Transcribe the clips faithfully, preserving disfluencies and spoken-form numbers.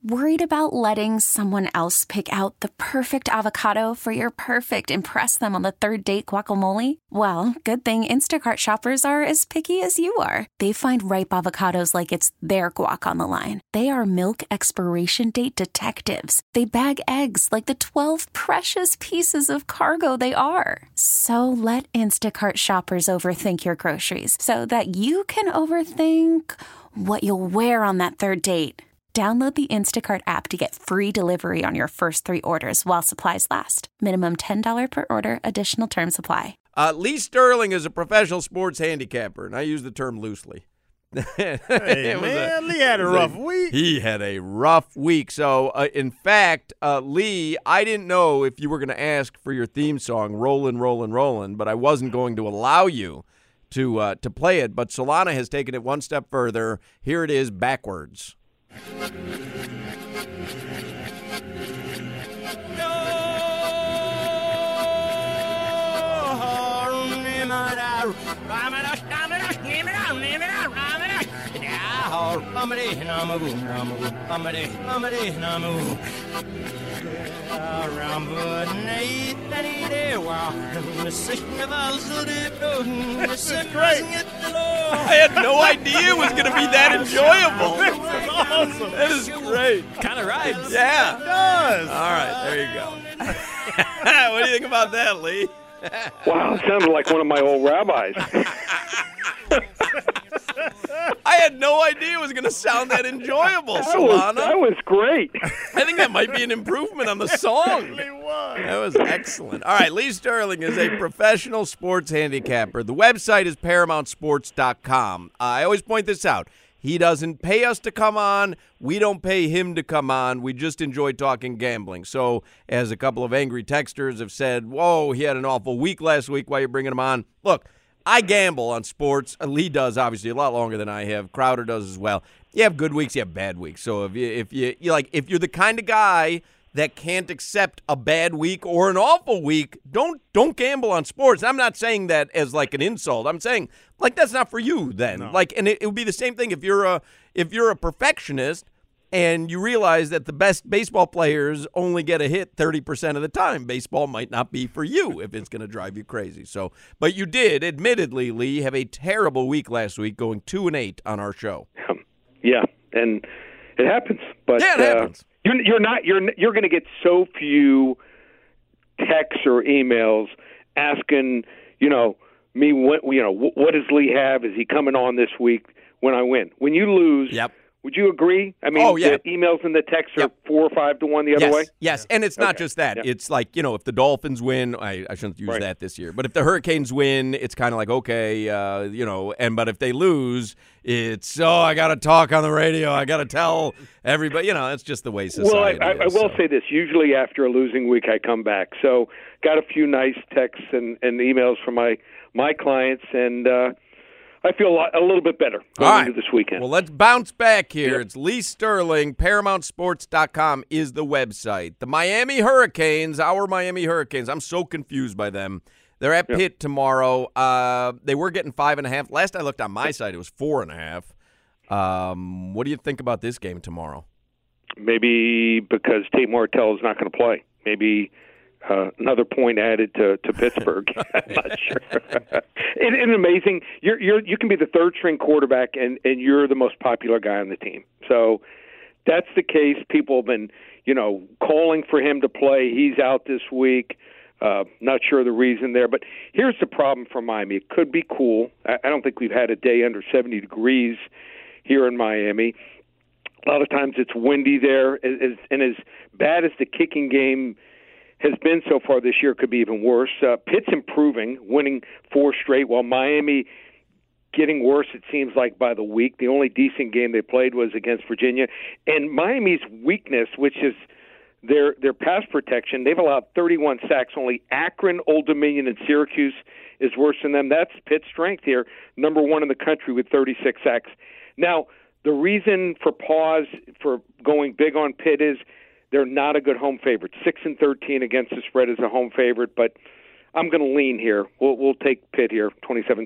Worried about letting someone else pick out the perfect avocado for your perfect impress them on the third date guacamole? Well, good thing Instacart shoppers are as picky as you are. They find ripe avocados like it's their guac on the line. They are milk expiration date detectives. They bag eggs like the twelve precious pieces of cargo they are. So let Instacart shoppers overthink your groceries so that you can overthink what you'll wear on that third date. Download the Instacart app to get free delivery on your first three orders while supplies last. Minimum ten dollars per order. Additional terms apply. Uh, Lee Sterling is a professional sports handicapper, and I use the term loosely. Hey, man, a, Lee had a rough a, week. He had a rough week. So, uh, in fact, uh, Lee, I didn't know if you were going to ask for your theme song, Rollin', Rollin', Rollin', but I wasn't going to allow you to uh, to play it. But Solana has taken it one step further. Here it is backwards. I had no idea it was going to be that enjoyable. This is awesome. That is great. Kind of rhymes. Yeah. It does. All right, there you go. What do you think about that, Lee? Wow, it sounded like one of my old rabbis. I had no idea it was going to sound that enjoyable, That Solana. was, that was great. I think that might be an improvement on the song. It was. That was excellent. All right, Lee Sterling is a professional sports handicapper. The website is paramount sports dot com. Uh, I always point this out. He doesn't pay us to come on. We don't pay him to come on. We just enjoy talking gambling. So, as a couple of angry texters have said, whoa, he had an awful week last week. Why are you bringing him on? Look, I gamble on sports. Lee does, obviously, a lot longer than I have. Crowder does as well. You have good weeks, you have bad weeks. So if you if you you like if you're the kind of guy that can't accept a bad week or an awful week, don't don't gamble on sports. I'm not saying that as like an insult. I'm saying like that's not for you then. No. Like, and it, it would be the same thing if you're a if you're a perfectionist and you realize that the best baseball players only get a hit thirty percent of the time. Baseball might not be for you if it's going to drive you crazy. So, but you did, admittedly, Lee, have a terrible week last week, going two and eight on our show. Um, yeah, and it happens. But Yeah, it uh, happens. You're, you're not. You're you're going to get so few texts or emails asking, you know, me what you know what, what does Lee have? Is he coming on this week when I win? When you lose, Yep. Would you agree? I mean, Oh, yeah. the emails and the texts are Yep. four or five to one the other yes, way? Yes, and it's not Okay. just that. Yeah. It's like, you know, if the Dolphins win, I, I shouldn't use Right. that this year, but if the Hurricanes win, it's kind of like, okay, uh, you know, and but if they lose, it's, oh, I got to talk on the radio. I got to tell everybody. You know, it's just the way society Well, I, I, I is. will so. say this. Usually after a losing week, I come back. So got a few nice texts and, and emails from my, my clients, and uh, I feel a, lot, a little bit better going All right. into this weekend. Well, let's bounce back here. Yep. It's Lee Sterling. paramount sports dot com is the website. The Miami Hurricanes, our Miami Hurricanes, I'm so confused by them. They're at Yep. Pitt tomorrow. Uh, they were getting five and a half. Last I looked on my site, it was four and a half. Um, what do you think about this game tomorrow? Maybe because Tate Martell is not going to play. Maybe uh, another point added to, to Pittsburgh. I'm not sure. It, it's amazing. You're, you're, you can be the third string quarterback, and, and you're the most popular guy on the team. So that's the case. People have been, you know, calling for him to play. He's out this week. Uh, not sure the reason there. But here's the problem for Miami. It could be cool. I, I don't think we've had a day under seventy degrees here in Miami. A lot of times it's windy there, as, and as bad as the kicking game has been so far this year, it could be even worse. Uh, Pitt's improving, winning four straight, while Miami getting worse, it seems like, by the week. The only decent game they played was against Virginia. And Miami's weakness, which is their their pass protection, they've allowed thirty-one sacks. Only Akron, Old Dominion, and Syracuse is worse than them. That's Pitt's strength here, number one in the country with thirty-six sacks. Now, the reason for pause for going big on Pitt is they're not a good home favorite. Six and thirteen against the spread as a home favorite, but I'm going to lean here. We'll we'll take Pitt here, twenty-seven twenty.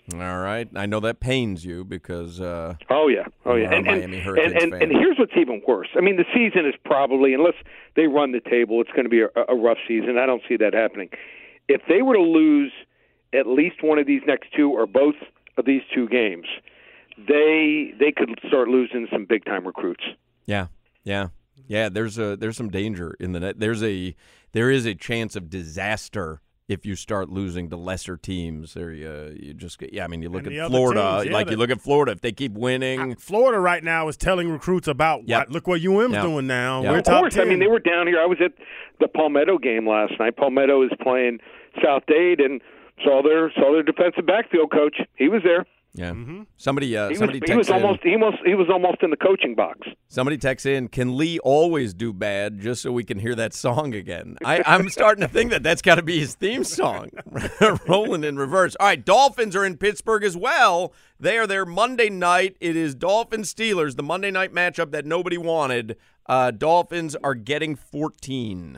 All right. I know that pains you because uh, oh yeah, oh yeah, and, and, Miami Hurricanes and, and, fan. and here's what's even worse. I mean, the season is probably, unless they run the table, it's going to be a, a rough season. I don't see that happening. If they were to lose at least one of these next two or both of these two games, they they could start losing some big time recruits. Yeah, yeah, yeah. There's a there's some danger in the net. There's a there is a chance of disaster if you start losing to lesser teams. There, you, you just get, yeah. I mean, you look And the at other Florida, teams, yeah, like the- you look at Florida. If they keep winning, Florida right now is telling recruits about Yep. what, look what U M's Yep. doing now. Yep. We're Of top course, ten. I mean they were down here. I was at the Palmetto game last night. Palmetto is playing South Dade, and saw their saw their defensive backfield coach. He was there. yeah. Mm-hmm. Somebody, uh, He was, somebody he was texts in. almost he was he was almost in the coaching box. Somebody texts in, can Lee always do bad just so we can hear that song again? I, I'm starting to think that that's got to be his theme song, rolling in reverse. All right, Dolphins are in Pittsburgh as well. They are there Monday night. It is Dolphins-Steelers, the Monday night matchup that nobody wanted. Uh, Dolphins are getting fourteen.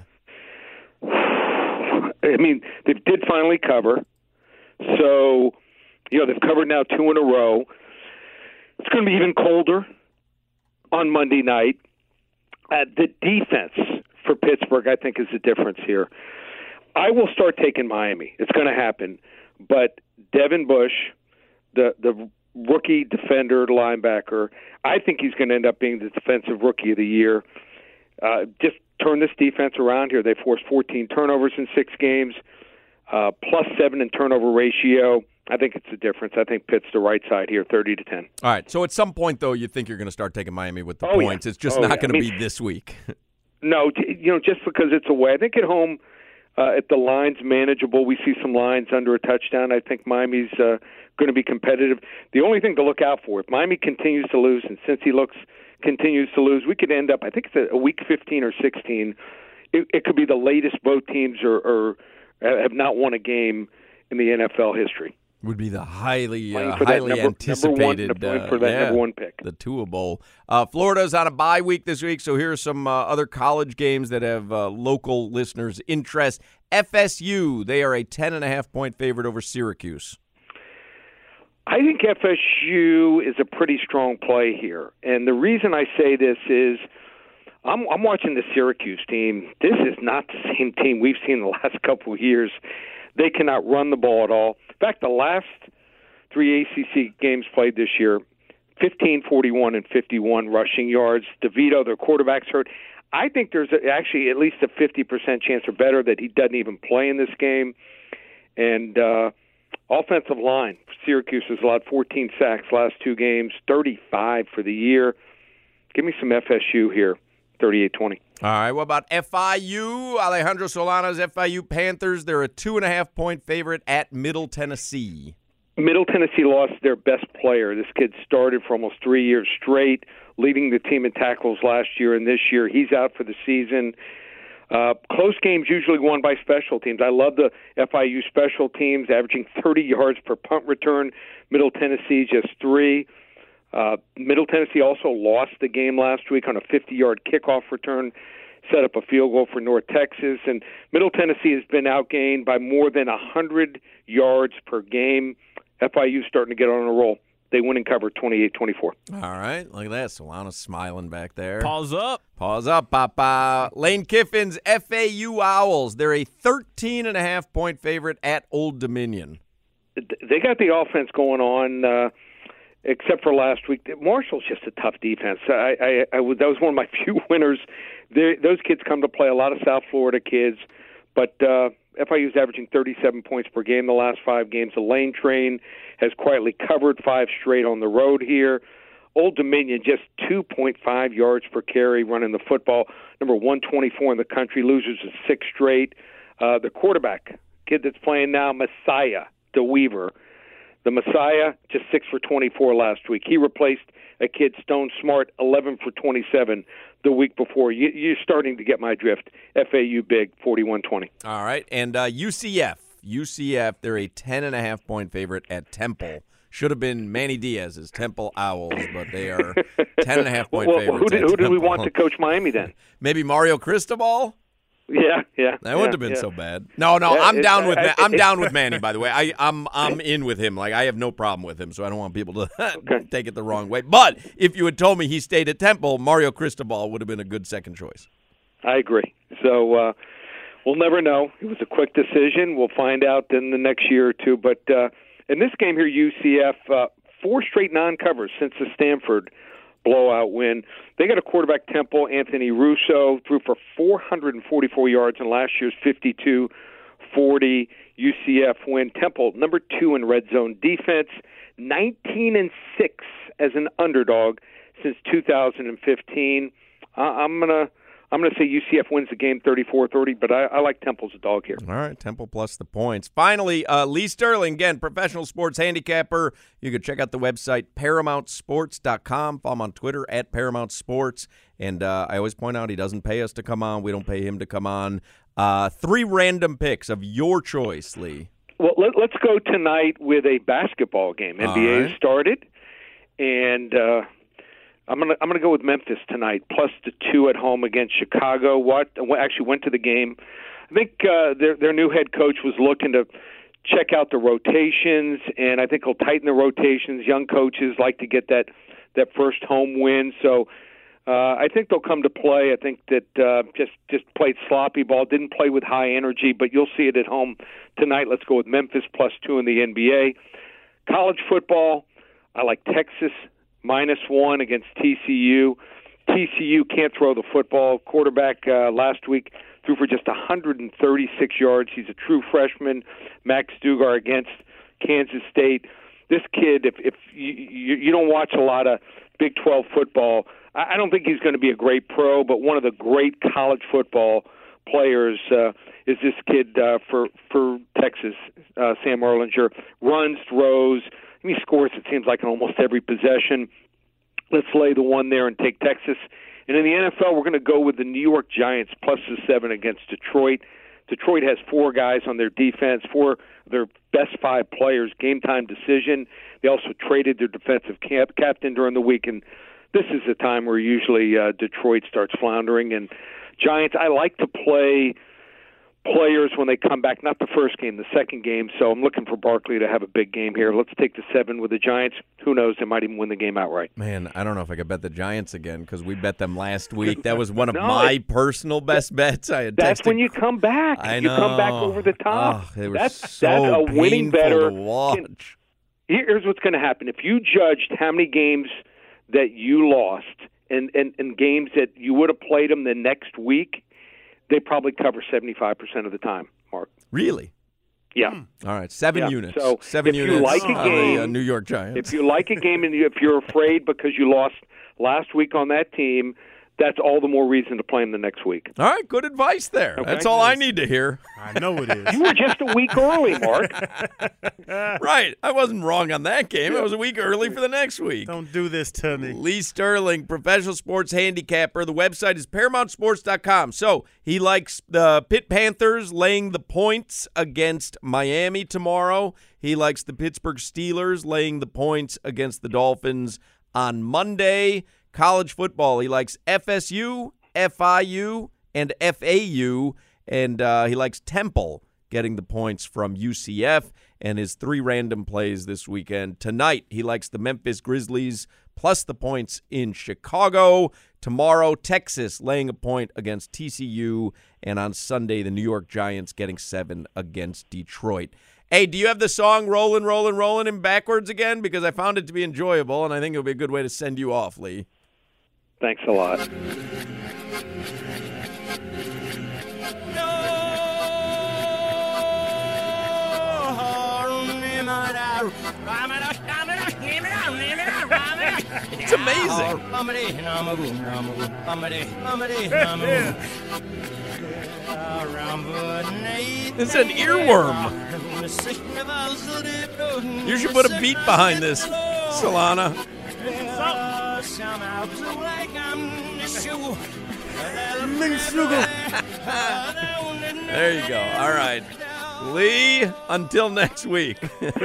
I mean, they did finally cover. So, you know, they've covered now two in a row. It's going to be even colder on Monday night. Uh, the defense for Pittsburgh, I think, is the difference here. I will start taking Miami. It's going to happen. But Devin Bush, the the rookie defender, linebacker, I think he's going to end up being the defensive rookie of the year. Uh, just turn this defense around here. They forced fourteen turnovers in six games, uh, plus seven in turnover ratio. I think it's the difference. I think Pitt's the right side here, thirty to ten. All right, so at some point, though, you think you're going to start taking Miami with the Oh, yeah. points. It's just Oh, not yeah. going to I mean- be this week. No, t- you know, just because it's away. I think at home, uh, at the line's manageable. We see some lines under a touchdown. I think Miami's uh, going to be competitive. The only thing to look out for, if Miami continues to lose, and since he looks continues to lose, we could end up, I think it's a, a week fifteen or sixteen. It, it could be the latest both teams are, are have not won a game in the N F L history. Would be the highly Playing uh, for that highly number- anticipated number one, uh, for that yeah, number one pick. the Tua Bowl. Uh, Florida's on a bye week this week, so here are some uh, other college games that have uh, local listeners' interest. F S U, they are a ten and a half point favorite over Syracuse. I think F S U is a pretty strong play here, and the reason I say this is I'm, I'm watching the Syracuse team. This is not the same team we've seen the last couple of years. They cannot run the ball at all. In fact, the last three A C C games played this year, fifteen, forty-one, and fifty-one rushing yards. DeVito, their quarterback's hurt. I think there's a, actually at least a fifty percent chance or better that he doesn't even play in this game. And uh, offensive line, Syracuse has allowed fourteen sacks last two games, thirty-five for the year. Give me some F S U here, thirty-eight twenty. All right, what about F I U? Alejandro Solana's F I U Panthers. They're a two and a half point favorite at Middle Tennessee. Middle Tennessee lost their best player. This kid started for almost three years straight, leading the team in tackles last year and this year. He's out for the season. Uh, close games usually won by special teams. I love the F I U special teams, averaging thirty yards per punt return. Middle Tennessee just three. Uh, Middle Tennessee also lost the game last week on a fifty-yard kickoff return, set up a field goal for North Texas. And Middle Tennessee has been outgained by more than one hundred yards per game. F I U starting to get on a roll. They win and cover twenty-eight twenty-four. All right, look at that. Solana's smiling back there. Pause up. Pause up, Papa. Lane Kiffin's F A U Owls. They're a thirteen and a half point favorite at Old Dominion. They got the offense going on, uh, except for last week. Marshall's just a tough defense. I, I, I, that was one of my few winners. They're, those kids come to play, a lot of South Florida kids, but uh, F I U's averaging thirty-seven points per game the last five games. The Lane train has quietly covered five straight on the road here. Old Dominion just two point five yards per carry running the football, number one twenty-four in the country, losers of six straight. Uh, the quarterback, kid that's playing now, Messiah DeWeaver. The Messiah, just six for twenty-four last week. He replaced a kid, Stone Smart, eleven for twenty-seven the week before. You, you're starting to get my drift. F A U big, forty-one twenty. All right, and uh, U C F. U C F, they're a ten and a half point favorite at Temple. Should have been Manny Diaz's Temple Owls, but they are ten and a half point well, favorites. Who did, at who did we Temple. want to coach Miami then? Maybe Mario Cristobal? Yeah, yeah. That wouldn't yeah, have been yeah. so bad. No, no, Yeah, I'm it- down with I- Ma- I'm it- down with Manny. By the way, I, I'm I'm in with him. Like I have no problem with him, so I don't want people to Okay. take it the wrong way. But if you had told me he stayed at Temple, Mario Cristobal would have been a good second choice. I agree. So uh, we'll never know. It was a quick decision. We'll find out in the next year or two. But uh, in this game here, U C F, uh, four straight non-covers since the Stanford blowout win. They got a quarterback, Temple, Anthony Russo, threw for four hundred forty-four yards in last year's fifty-two forty U C F win. Temple, number two in red zone defense, nineteen and six as an underdog since two thousand fifteen. Uh, I'm gonna I'm gonna say U C F wins the game thirty-four thirty, but I, I like Temple's a dog here. All right, Temple plus the points. Finally, uh, Lee Sterling, again, professional sports handicapper. You can check out the website, paramount sports dot com. Follow him on Twitter, at Paramount Sports. And uh, I always point out he doesn't pay us to come on. We don't pay him to come on. Uh, three random picks of your choice, Lee. Well, let, let's go tonight with a basketball game. N B A All right. has started, and uh, I'm gonna I'm gonna go with Memphis tonight, plus the two at home against Chicago. What actually went to the game? I think uh, their their new head coach was looking to check out the rotations, and I think he'll tighten the rotations. Young coaches like to get that that first home win, so. Uh, I think they'll come to play. I think that uh, just just played sloppy ball, didn't play with high energy, but you'll see it at home tonight. Let's go with Memphis plus two in the N B A. College football, I like Texas minus one against T C U. T C U can't throw the football. Quarterback uh, last week threw for just one hundred thirty-six yards. He's a true freshman. Max Dugar against Kansas State. This kid, if if you, you, you don't watch a lot of Big twelve football, I don't think he's going to be a great pro, but one of the great college football players uh, is this kid uh, for for Texas, uh, Sam Erlinger. Runs, throws, and he scores, it seems like, in almost every possession. Let's lay the one there and take Texas. And in the N F L, we're going to go with the New York Giants plus the seven against Detroit. Detroit has four guys on their defense, four of their best five players, game-time decision. They also traded their defensive cap- captain during the week, and this is the time where usually uh, Detroit starts floundering. And Giants, I like to play players when they come back, not the first game, the second game. So I'm looking for Barkley to have a big game here. Let's take the seven with the Giants. Who knows? They might even win the game outright. Man, I don't know if I could bet the Giants again because we bet them last week. That was one of No, my it- personal best bets. I had That's texted. when you come back. I you know. come back over the top. Oh, they were that's so that's a winning painful better. to watch. Can- Here's what's going to happen. If you judged how many games that you lost and, and, and games that you would have played them the next week, they probably cover seventy-five percent of the time, Mark. Really? Yeah. All right, seven Yeah. units. So, seven if you units like a on the uh, game- New York Giants. If you like a game and you, if you're afraid because you lost last week on that team, that's all the more reason to play them the next week. All right, good advice there. Okay. That's all I need to hear. I know it is. You were just a week early, Mark. Right, I wasn't wrong on that game. I was a week early for the next week. Don't do this to me. Lee Sterling, professional sports handicapper. The website is paramount sports dot com. So he likes the Pitt Panthers laying the points against Miami tomorrow. He likes the Pittsburgh Steelers laying the points against the Dolphins on Monday. College football, he likes F S U, F I U, and F A U, and uh, he likes Temple getting the points from U C F. And his three random plays this weekend. Tonight, he likes the Memphis Grizzlies plus the points in Chicago. Tomorrow, Texas laying a point against T C U. And on Sunday, the New York Giants getting seven against Detroit. Hey, do you have the song Rollin', Rollin', Rollin' in backwards again? Because I found it to be enjoyable, and I think it would be a good way to send you off, Lee. Thanks a lot. It's amazing. It's an earworm. You should put a beat behind this, Solana. There you go. All right. Lee, until next week.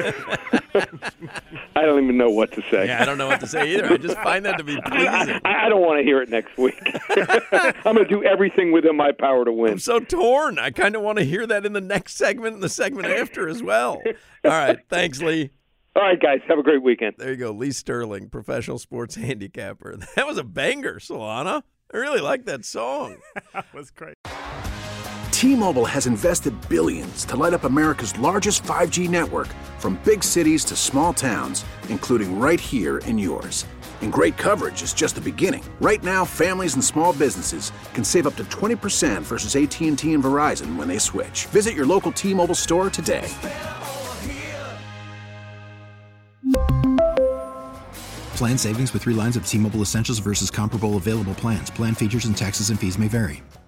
I don't even know what to say. Yeah, I don't know what to say either. I just find that to be pleasing. I, I don't want to hear it next week. I'm going to do everything within my power to win. I'm so torn. I kind of want to hear that in the next segment and the segment after as well. All right. Thanks, Lee. All right, guys. Have a great weekend. There you go. Lee Sterling, professional sports handicapper. That was a banger, Solana. I really like that song. That was great. T-Mobile has invested billions to light up America's largest five G network, from big cities to small towns, including right here in yours. And great coverage is just the beginning. Right now, families and small businesses can save up to twenty percent versus A T and T and Verizon when they switch. Visit your local T-Mobile store today. Plan savings with three lines of T-Mobile Essentials versus comparable available plans. Plan features and taxes and fees may vary.